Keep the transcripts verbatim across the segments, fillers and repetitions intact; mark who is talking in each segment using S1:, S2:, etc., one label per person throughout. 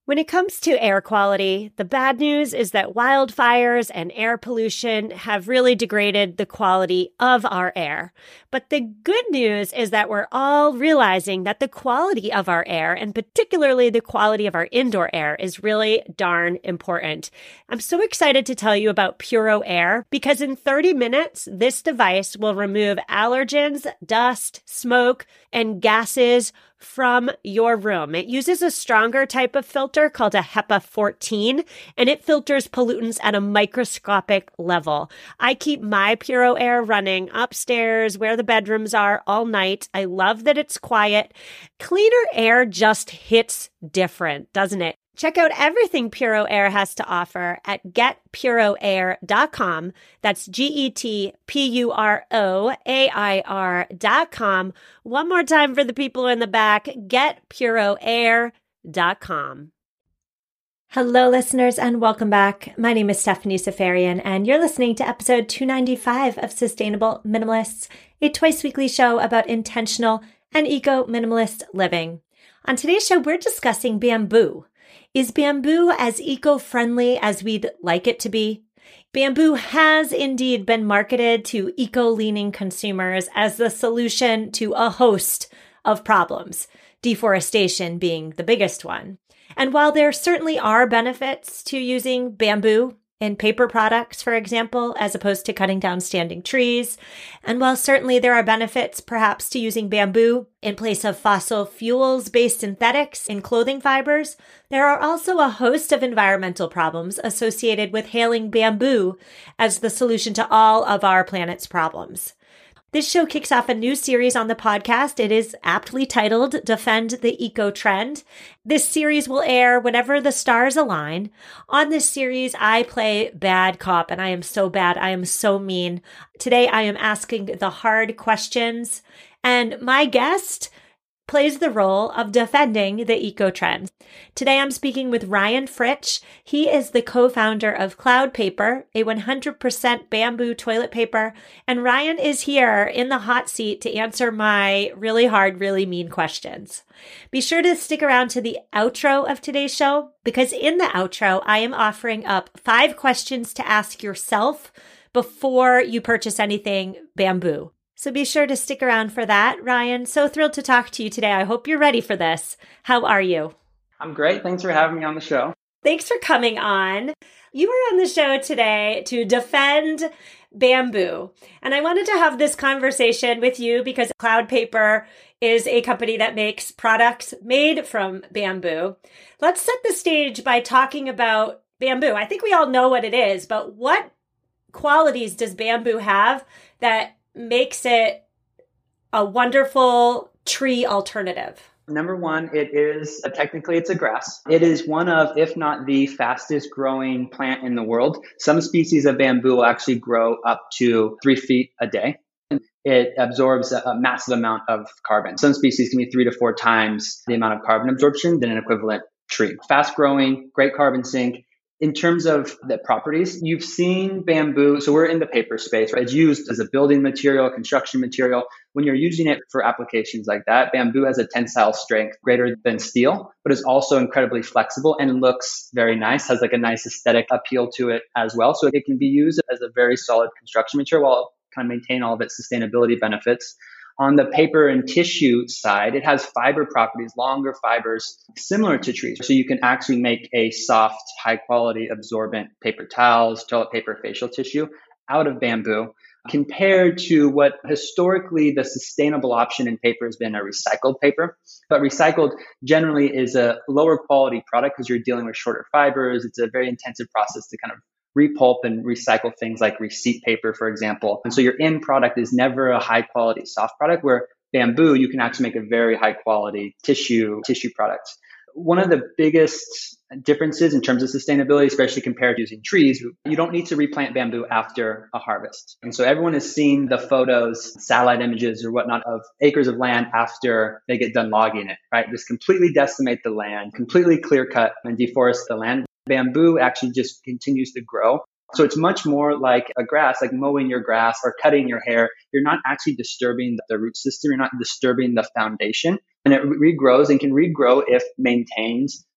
S1: When it comes to air quality, the bad news is that wildfires and air pollution have really degraded the quality of our air. But the good news is that we're all realizing that the quality of our air, and particularly the quality of our indoor air, is really darn important. I'm so excited to tell you about Puro Air because in thirty minutes, this device will remove allergens, dust, smoke, and gases from your room. It uses a stronger type of filter called a HEPA fourteen, and it filters pollutants at a microscopic level. I keep my Puro Air running upstairs where the bedrooms are all night. I love that it's quiet. Cleaner air just hits different, doesn't it? Check out everything Puro Air has to offer at get puro air dot com. That's G E T P U R O A I R dot com. One more time for the people in the back, get puro air dot com. Hello, listeners, and welcome back. My name is Stephanie Safarian, and you're listening to episode two ninety-five of Sustainable Minimalists, a twice-weekly show about intentional and eco-minimalist living. On today's show, we're discussing bamboo. Is bamboo as eco-friendly as we'd like it to be? Bamboo has indeed been marketed to eco-leaning consumers as the solution to a host of problems, deforestation being the biggest one. And while there certainly are benefits to using bamboo in paper products, for example, as opposed to cutting down standing trees, and while certainly there are benefits perhaps to using bamboo in place of fossil fuels-based synthetics in clothing fibers, there are also a host of environmental problems associated with hailing bamboo as the solution to all of our planet's problems. This show kicks off a new series on the podcast. It is aptly titled Defend the Eco Trend. This series will air whenever the stars align. On this series, I play bad cop, and I am so bad. I am so mean. Today, I am asking the hard questions, and my guest plays the role of defending the eco trend. Today, I'm speaking with Ryan Fritsch. He is the co-founder of Cloud Paper, a one hundred percent bamboo toilet paper. And Ryan is here in the hot seat to answer my really hard, really mean questions. Be sure to stick around to the outro of today's show, because in the outro, I am offering up five questions to ask yourself before you purchase anything bamboo. So be sure to stick around for that. Ryan, so thrilled to talk to you today. I hope you're ready for this. How are you?
S2: I'm great. Thanks for having me on the show.
S1: Thanks for coming on. You were on the show today to defend bamboo. And I wanted to have this conversation with you because Cloud Paper is a company that makes products made from bamboo. Let's set the stage by talking about bamboo. I think we all know what it is, but what qualities does bamboo have that makes it a wonderful tree alternative?
S2: Number one, it is, uh, technically it's a grass. It is one of, if not the fastest growing plant in the world. Some species of bamboo will actually grow up to three feet a day. It absorbs a, a massive amount of carbon. Some species can be three to four times the amount of carbon absorption than an equivalent tree. Fast growing, great carbon sink. In terms of the properties, you've seen bamboo. So we're in the paper space, right? It's used as a building material, construction material. When you're using it for applications like that, bamboo has a tensile strength greater than steel, but is also incredibly flexible and looks very nice, has like a nice aesthetic appeal to it as well. So it can be used as a very solid construction material while kind of maintain all of its sustainability benefits. On the paper and tissue side, it has fiber properties, longer fibers, similar to trees. So you can actually make a soft, high quality absorbent paper towels, toilet paper, facial tissue out of bamboo, compared to what historically the sustainable option in paper has been a recycled paper. But recycled generally is a lower quality product because you're dealing with shorter fibers. It's a very intensive process to kind of repulp and recycle things like receipt paper, for example. And so your end product is never a high quality soft product, where bamboo, you can actually make a very high quality tissue, tissue product. One of the biggest differences in terms of sustainability, especially compared to using trees, you don't need to replant bamboo after a harvest. And so everyone has seen the photos, satellite images or whatnot of acres of land after they get done logging it, right? Just completely decimate the land, completely clear cut and deforest the land. Bamboo actually just continues to grow. So it's much more like a grass, like mowing your grass or cutting your hair. You're not actually disturbing the root system. You're not disturbing the foundation. And it regrows and can regrow if maintained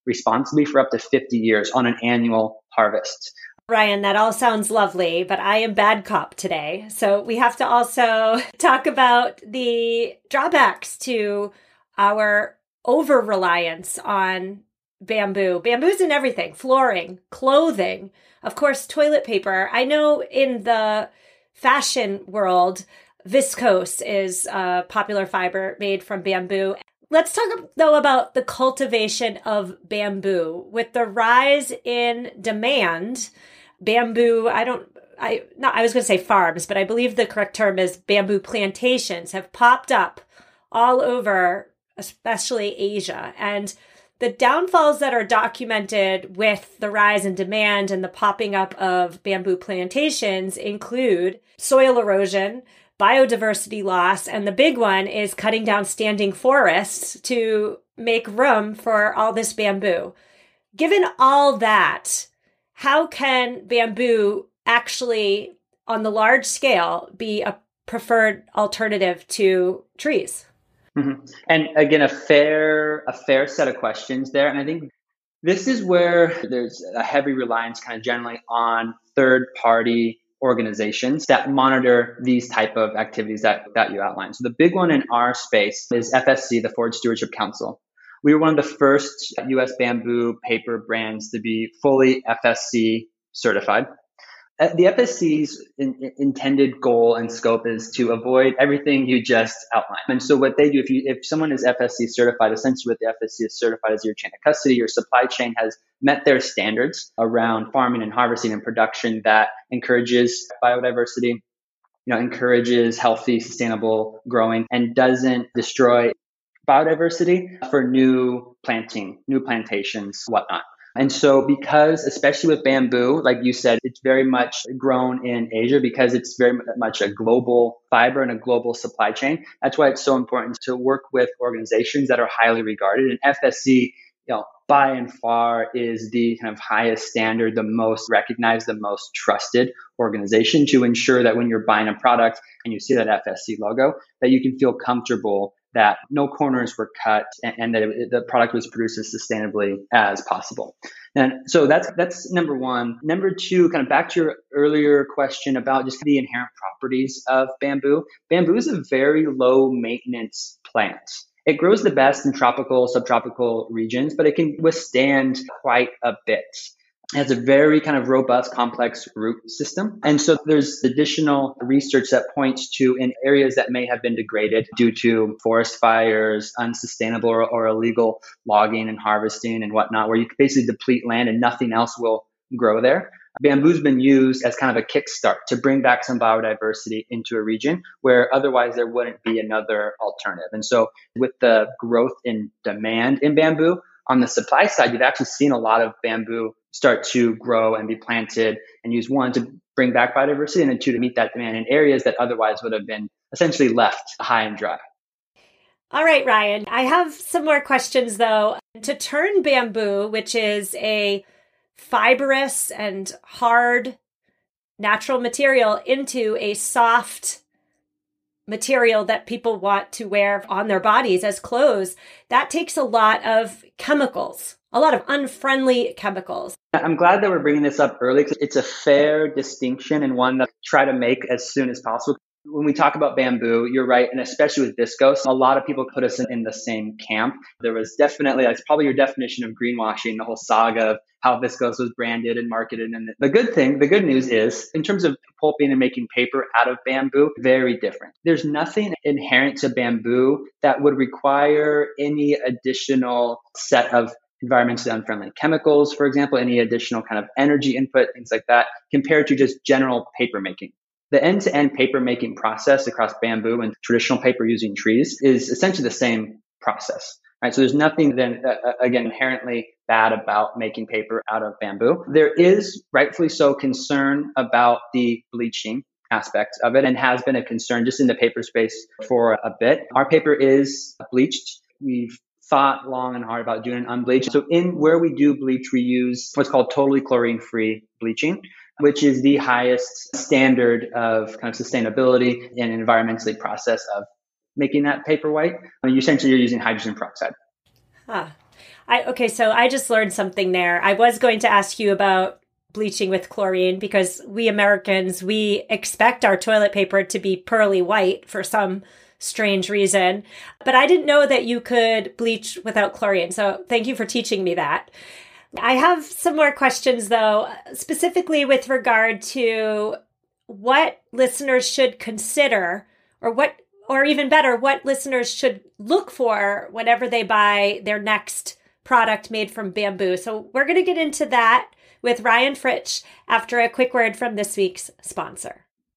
S2: responsibly for up to fifty years on an annual harvest.
S1: Ryan, that all sounds lovely, but I am bad cop today. So we have to also talk about the drawbacks to our over-reliance on bamboo. Bamboo's in everything: flooring, clothing, of course, toilet paper. I know in the fashion world, viscose is a popular fiber made from bamboo. Let's talk, though, about the cultivation of bamboo. With the rise in demand, bamboo, I don't, I, not, I was going to say farms, but I believe the correct term is bamboo plantations have popped up all over, especially Asia. And the downfalls that are documented with the rise in demand and the popping up of bamboo plantations include soil erosion, biodiversity loss, and the big one is cutting down standing forests to make room for all this bamboo. Given all that, how can bamboo actually, on the large scale, be a preferred alternative to trees?
S2: Mm-hmm. And again, a fair, a fair set of questions there. And I think this is where there's a heavy reliance kind of generally on third-party organizations that monitor these type of activities that, that you outlined. So the big one in our space is F S C, the Forest Stewardship Council. We were one of the first U S bamboo paper brands to be fully F S C certified. The F S C's in, in, intended goal and scope is to avoid everything you just outlined. And so what they do, if you if someone is F S C certified, essentially what the F S C is certified is your chain of custody, your supply chain has met their standards around farming and harvesting and production that encourages biodiversity, you know, encourages healthy, sustainable growing, and doesn't destroy biodiversity for new planting, new plantations, whatnot. And so because, especially with bamboo, like you said, it's very much grown in Asia because it's very much a global fiber and a global supply chain. That's why it's so important to work with organizations that are highly regarded. And F S C, you know, by and far is the kind of highest standard, the most recognized, the most trusted organization to ensure that when you're buying a product and you see that F S C logo, that you can feel comfortable that no corners were cut and, and that it, the product was produced as sustainably as possible. And so that's that's number one. Number two, kind of back to your earlier question about just the inherent properties of bamboo. Bamboo is a very low maintenance plant. It grows the best in tropical, subtropical regions, but it can withstand quite a bit. It has a very kind of robust, complex root system. And so there's additional research that points to in areas that may have been degraded due to forest fires, unsustainable or, or illegal logging and harvesting and whatnot, where you basically deplete land and nothing else will grow there. Bamboo's been used as kind of a kickstart to bring back some biodiversity into a region where otherwise there wouldn't be another alternative. And so with the growth in demand in bamboo, on the supply side, you've actually seen a lot of bamboo start to grow and be planted and use, one, to bring back biodiversity, and then two, to meet that demand in areas that otherwise would have been essentially left high and dry.
S1: All right, Ryan, I have some more questions though. To turn bamboo, which is a fibrous and hard natural material, into a soft material that people want to wear on their bodies as clothes, that takes a lot of chemicals, a lot of unfriendly chemicals.
S2: I'm glad that we're bringing this up early because it's a fair distinction and one that I try to make as soon as possible. When we talk about bamboo, you're right, and especially with viscose, a lot of people put us in, in the same camp. There was definitely, that's probably your definition of greenwashing, the whole saga of how viscose was branded and marketed. And the good thing, the good news is, in terms of pulping and making paper out of bamboo, very different. There's nothing inherent to bamboo that would require any additional set of environmentally unfriendly chemicals, for example, any additional kind of energy input, things like that, compared to just general paper making. The end-to-end paper making process across bamboo and traditional paper using trees is essentially the same process, right? So there's nothing then, uh, again, inherently bad about making paper out of bamboo. There is, rightfully so, concern about the bleaching aspect of it and has been a concern just in the paper space for a bit. Our paper is bleached. We've thought long and hard about doing unbleached. So in where we do bleach, we use what's called totally chlorine-free bleaching, which is the highest standard of kind of sustainability and environmentally process of making that paper white. I mean, essentially, you're using hydrogen peroxide.
S1: Huh. I okay, so I just learned something there. I was going to ask you about bleaching with chlorine because we Americans, we expect our toilet paper to be pearly white for some strange reason. But I didn't know that you could bleach without chlorine. So thank you for teaching me that. I have some more questions, though, specifically with regard to what listeners should consider, or what, or even better, what listeners should look for whenever they buy their next product made from bamboo. So we're going to get into that with Ryan Fritsch after a quick word from this week's sponsor.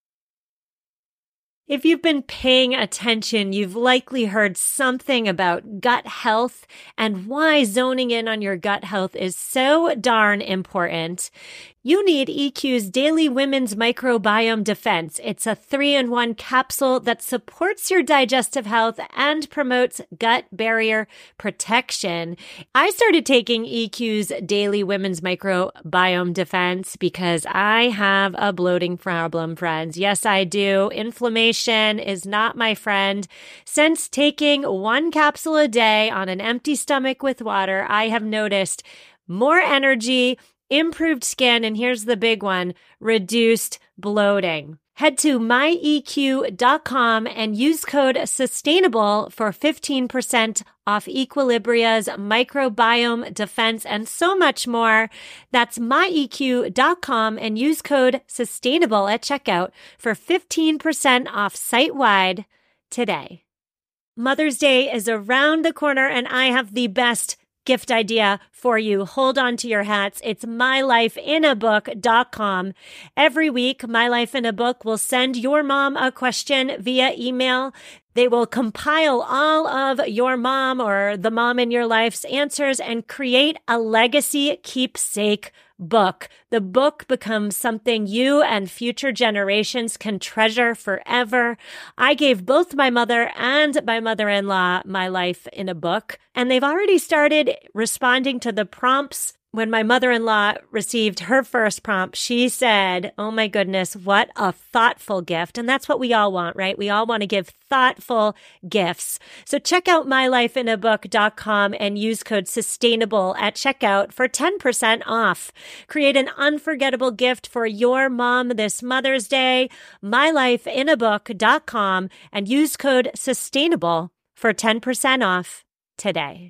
S1: If you've been paying attention, you've likely heard something about gut health and why zoning in on your gut health is so darn important. You need E Q's Daily Women's Microbiome Defense. It's a three-in-one capsule that supports your digestive health and promotes gut barrier protection. I started taking E Q's Daily Women's Microbiome Defense because I have a bloating problem, friends. Yes, I do. Inflammation is not my friend. Since taking one capsule a day on an empty stomach with water, I have noticed more energy, improved skin, and here's the big one, reduced bloating. Head to my E Q dot com and use code SUSTAINABLE for fifteen percent off Equilibria's microbiome defense and so much more. That's my E Q dot com and use code SUSTAINABLE at checkout for fifteen percent off site-wide today. Mother's Day is around the corner and I have the best gift idea for you. Hold on to your hats. It's my life in a book dot com. Every week, My Life in a Book will send your mom a question via email. They will compile all of your mom or the mom in your life's answers and create a legacy keepsake book. The book becomes something you and future generations can treasure forever. I gave both my mother and my mother-in-law My Life in a Book, and they've already started responding to the prompts. When my mother-in-law received her first prompt, she said, oh my goodness, what a thoughtful gift. And that's what we all want, right? We all want to give thoughtful gifts. So check out my life in a book dot com and use code SUSTAINABLE at checkout for ten percent off. Create an unforgettable gift for your mom this Mother's Day. my life in a book dot com and use code SUSTAINABLE for ten percent off today.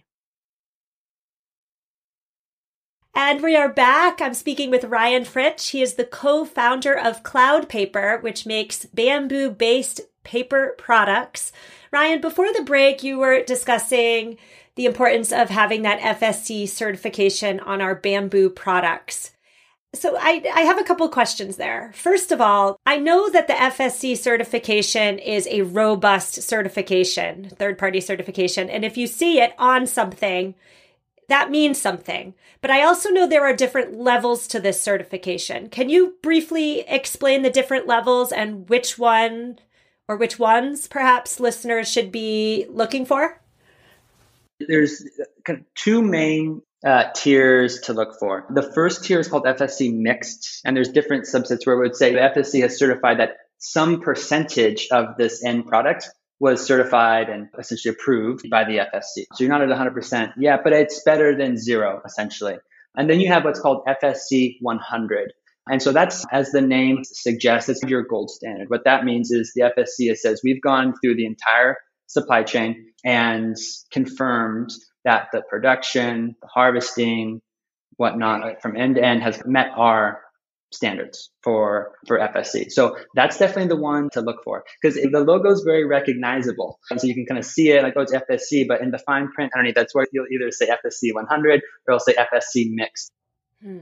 S1: And we are back. I'm speaking with Ryan Fritsch. He is the co-founder of Cloud Paper, which makes bamboo-based paper products. Ryan, before the break, you were discussing the importance of having that F S C certification on our bamboo products. So I, I have a couple questions there. First of all, I know that the F S C certification is a robust certification, third-party certification. And if you see it on something, that means something. But I also know there are different levels to this certification. Can you briefly explain the different levels and which one or which ones perhaps listeners should be looking for?
S2: There's kind of two main uh, tiers to look for. The first tier is called F S C Mixed, and there's different subsets where it would say the F S C has certified that some percentage of this end product was certified and essentially approved by the F S C. So you're not at one hundred percent yet, but it's better than zero, essentially. And then you have what's called F S C one hundred. And so that's, as the name suggests, it's your gold standard. What that means is the F S C says we've gone through the entire supply chain and confirmed that the production, the harvesting, whatnot, from end to end has met our standards for, for F S C. So that's definitely the one to look for because the logo is very recognizable. And so you can kind of see it like, oh, it's F S C, but in the fine print underneath, that's where you'll either say F S C one hundred or it'll say F S C Mixed.
S1: Hmm.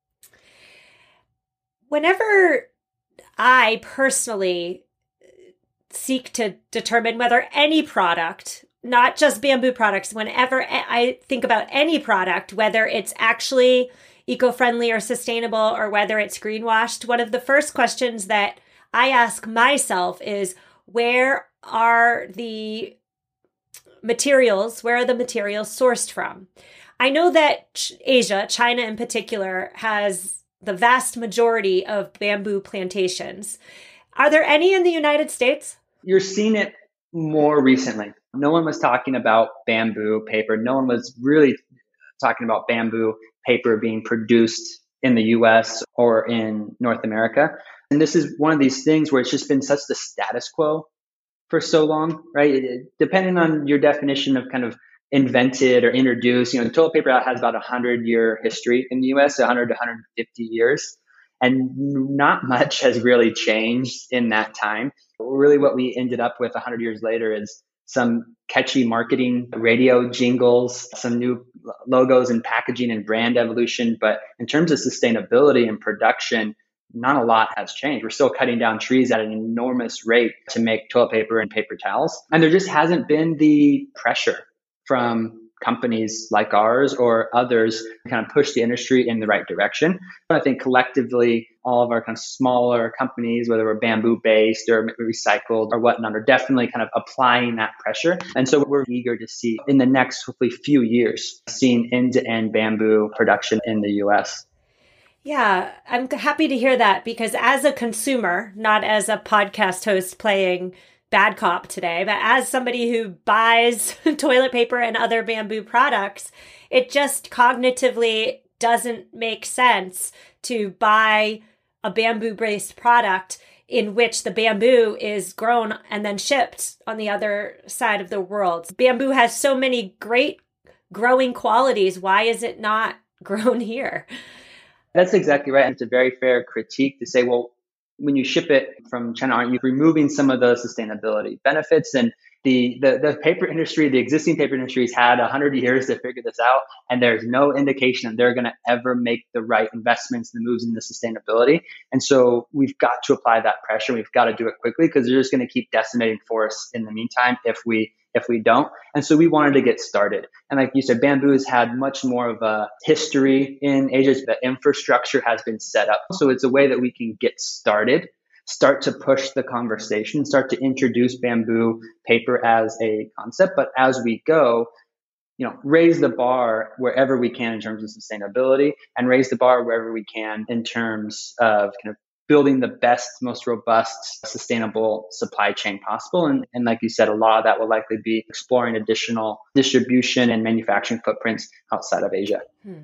S1: Whenever I personally seek to determine whether any product, not just bamboo products, whenever I think about any product, whether it's actually eco-friendly or sustainable or whether it's greenwashed, one of the first questions that I ask myself is, where are the materials, where are the materials sourced from? I know that Asia, China in particular, has the vast majority of bamboo plantations. Are there any in the United States?
S2: You're seeing it more recently. No one was talking about bamboo paper. No one was really talking about bamboo paper being produced in the U S or in North America. And this is one of these things where it's just been such the status quo for so long, right? It, it, depending on your definition of kind of invented or introduced, you know, toilet paper has about a hundred year history in the U S, one hundred to one hundred fifty years. And not much has really changed in that time. Really what we ended up with one hundred years later is some catchy marketing, radio jingles, some new logos and packaging and brand evolution. But in terms of sustainability and production, not a lot has changed. We're still cutting down trees at an enormous rate to make toilet paper and paper towels. And there just hasn't been the pressure from companies like ours or others to kind of push the industry in the right direction. I think collectively, all of our kind of smaller companies, whether we're bamboo based or recycled or whatnot, are definitely kind of applying that pressure. And so we're eager to see in the next hopefully few years, seeing end-to-end bamboo production in the U S.
S1: Yeah, I'm happy to hear that because as a consumer, not as a podcast host playing bad cop today, but as somebody who buys toilet paper and other bamboo products, it just cognitively doesn't make sense to buy a bamboo-based product in which the bamboo is grown and then shipped on the other side of the world. Bamboo has so many great growing qualities. Why is it not grown here?
S2: That's exactly right. It's a very fair critique to say, well, when you ship it from China, aren't you removing some of the sustainability benefits? And the, the, the paper industry, the existing paper industry has had one hundred years to figure this out. And there's no indication that they're going to ever make the right investments and moves into sustainability. And so we've got to apply that pressure. We've got to do it quickly because they're just going to keep decimating forests in the meantime if we if we don't. And so we wanted to get started. And like you said, bamboo has had much more of a history in Asia. The infrastructure has been set up. So it's a way that we can get started, start to push the conversation, start to introduce bamboo paper as a concept. But as we go, you know, raise the bar wherever we can in terms of sustainability and raise the bar wherever we can in terms of kind of building the best, most robust, sustainable supply chain possible. And, and like you said, a lot of that will likely be exploring additional distribution and manufacturing footprints outside of Asia.
S1: Hmm.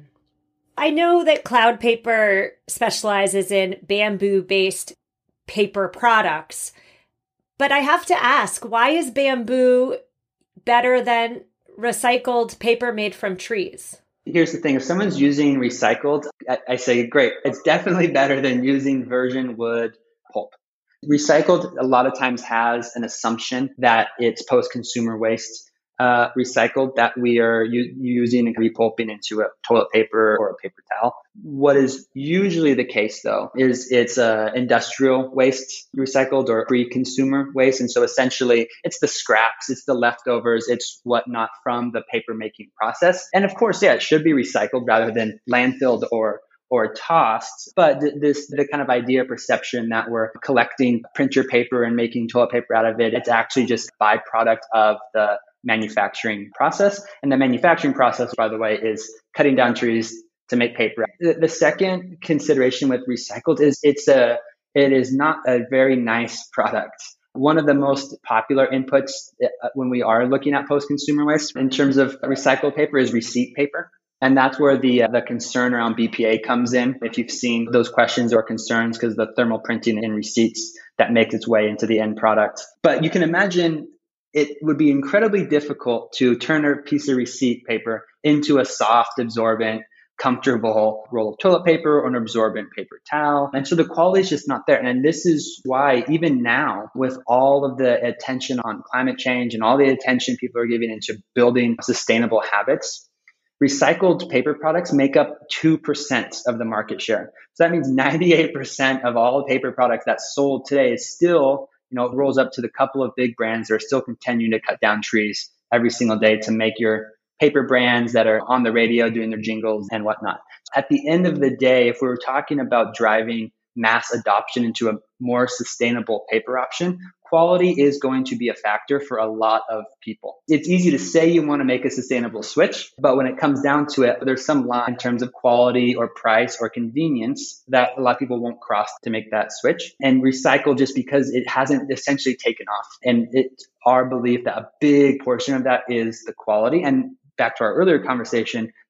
S1: I know that Cloud Paper specializes in bamboo-based paper products, but I have to ask, why is bamboo better than recycled paper made from trees?
S2: Here's the thing. If someone's using recycled, I, I say, great. It's definitely better than using virgin wood pulp. Recycled a lot of times has an assumption that it's post-consumer waste uh, recycled that we are u- using and repulping into a toilet paper or a paper towel. What is usually the case, though, is it's uh, industrial waste recycled or pre-consumer waste. And so essentially, it's the scraps, it's the leftovers, it's whatnot from the paper making process. And of course, yeah, it should be recycled rather than landfilled or or tossed. But th- this the kind of idea perception that we're collecting printer paper and making toilet paper out of it, it's actually just a byproduct of the manufacturing process. And the manufacturing process, by the way, is cutting down trees to make paper. The, the second consideration with recycled is it's a it is not a very nice product. One of the most popular inputs when we are looking at post-consumer waste in terms of recycled paper is receipt paper. And that's where the uh, the concern around B P A comes in. If you've seen those questions or concerns, because the thermal printing in receipts that makes its way into the end product. But you can imagine it would be incredibly difficult to turn a piece of receipt paper into a soft, absorbent, comfortable roll of toilet paper or an absorbent paper towel. And so the quality is just not there. And this is why even now, with all of the attention on climate change and all the attention people are giving into building sustainable habits, recycled paper products make up two percent of the market share. So that means ninety-eight percent of all paper products that's sold today is still, you know, it rolls up to the couple of big brands that are still continuing to cut down trees every single day to make your paper brands that are on the radio doing their jingles and whatnot. At the end of the day, if we were talking about driving mass adoption into a more sustainable paper option, quality is going to be a factor for a lot of people. It's easy to say you want to make a sustainable switch, but when it comes down to it, there's some line in terms of quality or price or convenience that a lot of people won't cross to make that switch. And recycle just because it hasn't essentially taken off. And it's our belief that a big portion of that is the quality. And back to our earlier conversation,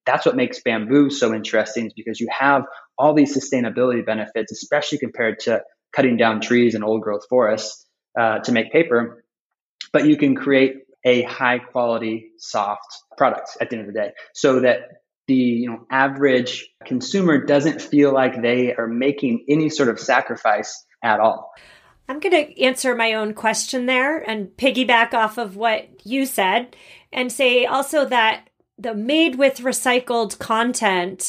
S2: that's what makes bamboo so interesting, is because you have all these sustainability benefits, especially compared to cutting down trees and old growth forests uh, to make paper. But you can create a high quality, soft product at the end of the day, so that the you know average consumer doesn't feel like they are making any sort of sacrifice at all.
S1: I'm going to answer my own question there and piggyback off of what you said and say also that the made with recycled content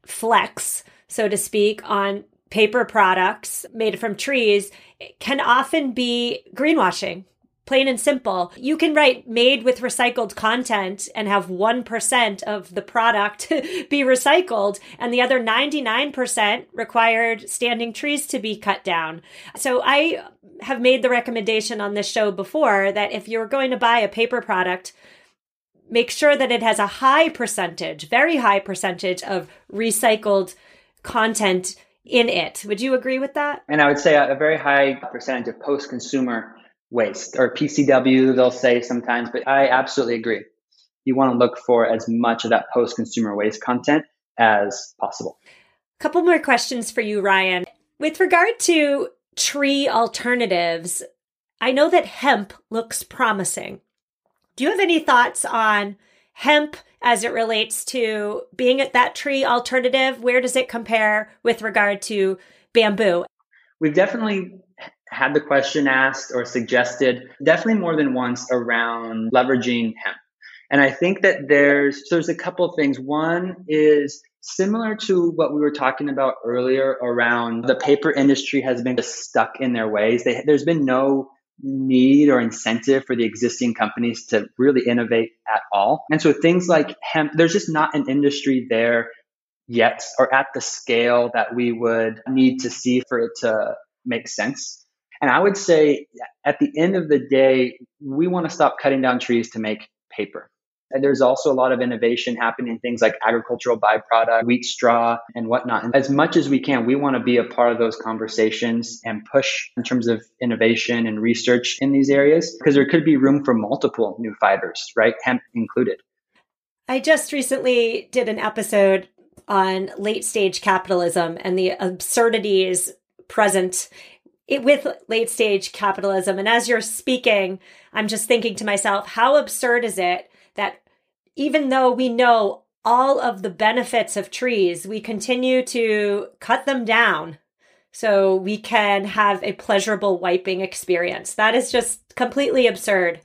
S1: flex, so to speak, on paper products made from trees can often be greenwashing. Plain and simple. You can write made with recycled content and have one percent of the product be recycled, and the other ninety-nine percent required standing trees to be cut down. So I have made the recommendation on this show before that if you're going to buy a paper product, make sure that it has a high percentage, very high percentage of recycled content in it. Would you agree with that?
S2: And I would say a, a very high percentage of post-consumer waste, or P C W, they'll say sometimes, but I absolutely agree. You want to look for as much of that post-consumer waste content as possible.
S1: A couple more questions for you, Ryan. With regard to tree alternatives, I know that hemp looks promising. Do you have any thoughts on hemp as it relates to being at that tree alternative? Where does it compare with regard to bamboo?
S2: We've definitely had the question asked or suggested definitely more than once around leveraging hemp. And I think that there's so there's a couple of things. One is similar to what we were talking about earlier around the paper industry has been just stuck in their ways. They, there's been no need or incentive for the existing companies to really innovate at all. And so things like hemp, there's just not an industry there yet or at the scale that we would need to see for it to make sense. And I would say at the end of the day, we want to stop cutting down trees to make paper. And there's also a lot of innovation happening in things like agricultural byproduct, wheat straw, and whatnot. And as much as we can, we want to be a part of those conversations and push in terms of innovation and research in these areas, because there could be room for multiple new fibers, right? Hemp included.
S1: I just recently did an episode on late stage capitalism and the absurdities present It, with late stage capitalism. And as you're speaking, I'm just thinking to myself, how absurd is it that even though we know all of the benefits of trees, we continue to cut them down so we can have a pleasurable wiping experience? That is just completely absurd.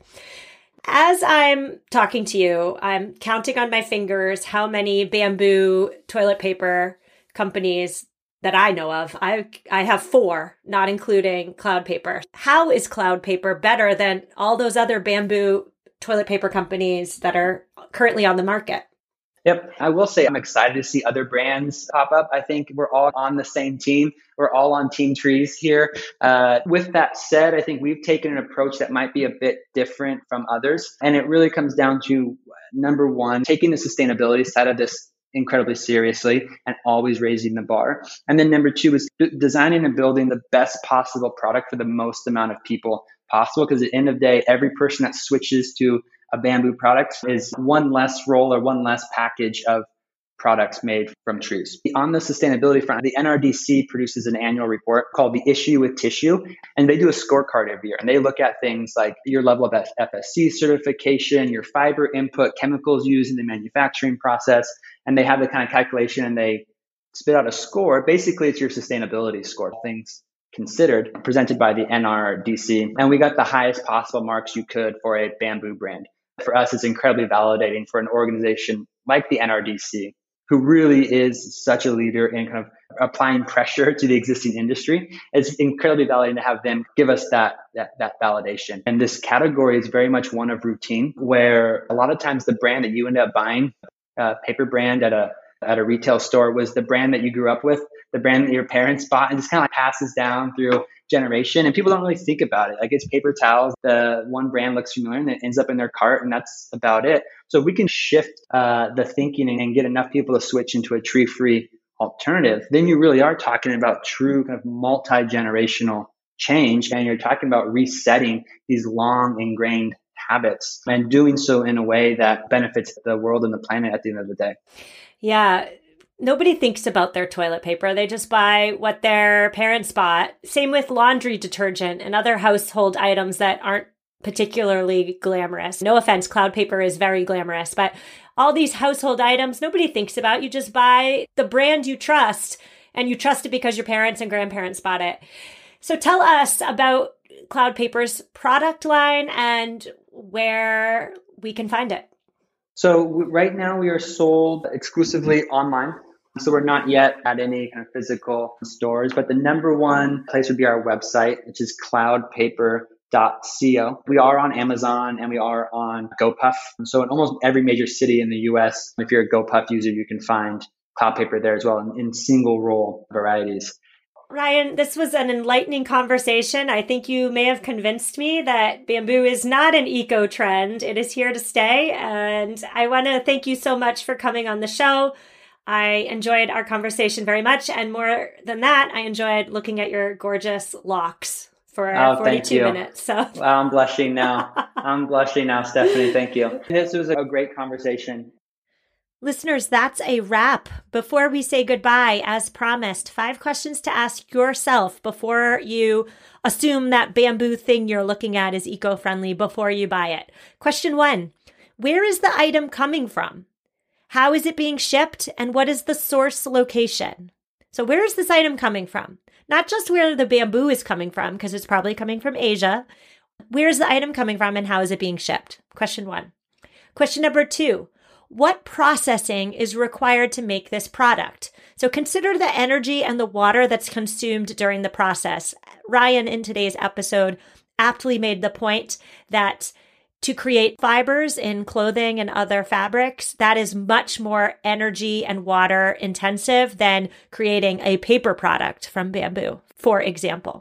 S1: As I'm talking to you, I'm counting on my fingers how many bamboo toilet paper companies that I know of. I I have four, not including Cloud Paper. How is Cloud Paper better than all those other bamboo toilet paper companies that are currently on the market?
S2: Yep. I will say I'm excited to see other brands pop up. I think we're all on the same team. We're all on Team Trees here. Uh, with that said, I think we've taken an approach that might be a bit different from others. And it really comes down to, number one, taking the sustainability side of this incredibly seriously and always raising the bar. And then number two is b- designing and building the best possible product for the most amount of people possible. Because at the end of the day, every person that switches to a bamboo product is one less roll or one less package of products made from trees. On the sustainability front, the N R D C produces an annual report called The Issue with Tissue, and they do a scorecard every year. And they look at things like your level of F S C certification, your fiber input, chemicals used in the manufacturing process, and they have the kind of calculation and they spit out a score. Basically, it's your sustainability score, things considered, presented by the N R D C. And we got the highest possible marks you could for a bamboo brand. For us, it's incredibly validating for an organization like the N R D C, who really is such a leader in kind of applying pressure to the existing industry. It's incredibly validating to have them give us that, that, that validation. And this category is very much one of routine, where a lot of times the brand that you end up buying, a paper brand at a at a retail store, was the brand that you grew up with, the brand that your parents bought, and just kind of like passes down through generation. And people don't really think about it. Like, it's paper towels. The one brand looks familiar and it ends up in their cart, and that's about it. So if we can shift uh, the thinking and get enough people to switch into a tree-free alternative, then you really are talking about true kind of multi-generational change. And you're talking about resetting these long ingrained habits and doing so in a way that benefits the world and the planet at the end of the day.
S1: Yeah. Nobody thinks about their toilet paper. They just buy what their parents bought. Same with laundry detergent and other household items that aren't particularly glamorous. No offense, cloud paper is very glamorous, but all these household items nobody thinks about. You just buy the brand you trust, and you trust it because your parents and grandparents bought it. So tell us about Cloud Paper's product line and where we can find it.
S2: So right now we are sold exclusively online. So we're not yet at any kind of physical stores, but the number one place would be our website, which is cloud paper dot co. We are on Amazon and we are on GoPuff. So in almost every major city in the U S, if you're a GoPuff user, you can find Cloud Paper there as well in, in single roll varieties.
S1: Ryan, this was an enlightening conversation. I think you may have convinced me that bamboo is not an eco trend. It is here to stay. And I want to thank you so much for coming on the show. I enjoyed our conversation very much. And more than that, I enjoyed looking at your gorgeous locks for
S2: oh,
S1: forty-two minutes. So
S2: well, I'm blushing now. I'm blushing now, Stephanie. Thank you. This was a great conversation.
S1: Listeners, that's a wrap. Before we say goodbye, as promised, five questions to ask yourself before you assume that bamboo thing you're looking at is eco-friendly before you buy it. Question one, where is the item coming from? How is it being shipped? And what is the source location? So where is this item coming from? Not just where the bamboo is coming from, because it's probably coming from Asia. Where is the item coming from and how is it being shipped? Question one. Question number two. What processing is required to make this product? So consider the energy and the water that's consumed during the process. Ryan, in today's episode, aptly made the point that to create fibers in clothing and other fabrics, that is much more energy and water intensive than creating a paper product from bamboo, for example.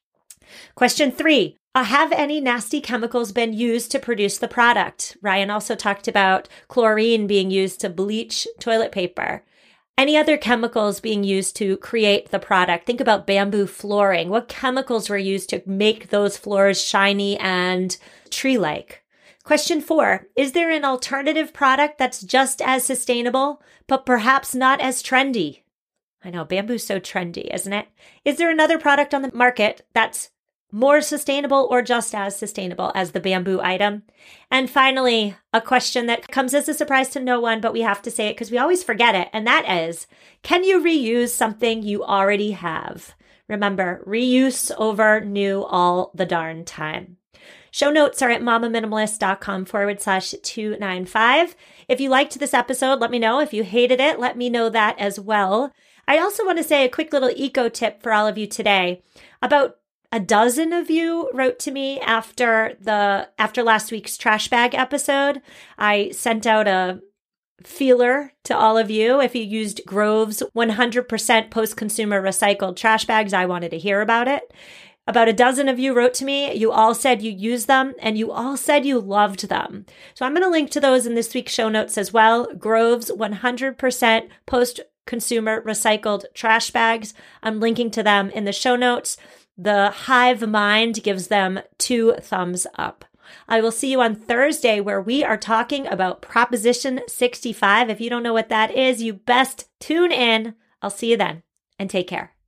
S1: Question three. Uh, have any nasty chemicals been used to produce the product? Ryan also talked about chlorine being used to bleach toilet paper. Any other chemicals being used to create the product? Think about bamboo flooring. What chemicals were used to make those floors shiny and tree-like? Question four, is there an alternative product that's just as sustainable, but perhaps not as trendy? I know, bamboo's so trendy, isn't it? Is there another product on the market that's more sustainable or just as sustainable as the bamboo item? And finally, a question that comes as a surprise to no one, but we have to say it because we always forget it. And that is, can you reuse something you already have? Remember, reuse over new all the darn time. Show notes are at mamaminimalist.com forward slash 295. If you liked this episode, let me know. If you hated it, let me know that as well. I also want to say a quick little eco tip for all of you today. About a dozen of you wrote to me after the after last week's trash bag episode. I sent out a feeler to all of you. If you used Grove's one hundred percent post-consumer recycled trash bags, I wanted to hear about it. About a dozen of you wrote to me. You all said you used them and you all said you loved them. So I'm going to link to those in this week's show notes as well. Grove's one hundred percent post-consumer recycled trash bags. I'm linking to them in the show notes. The Hive Mind gives them two thumbs up. I will see you on Thursday where we are talking about Proposition sixty-five. If you don't know what that is, you best tune in. I'll see you then and take care.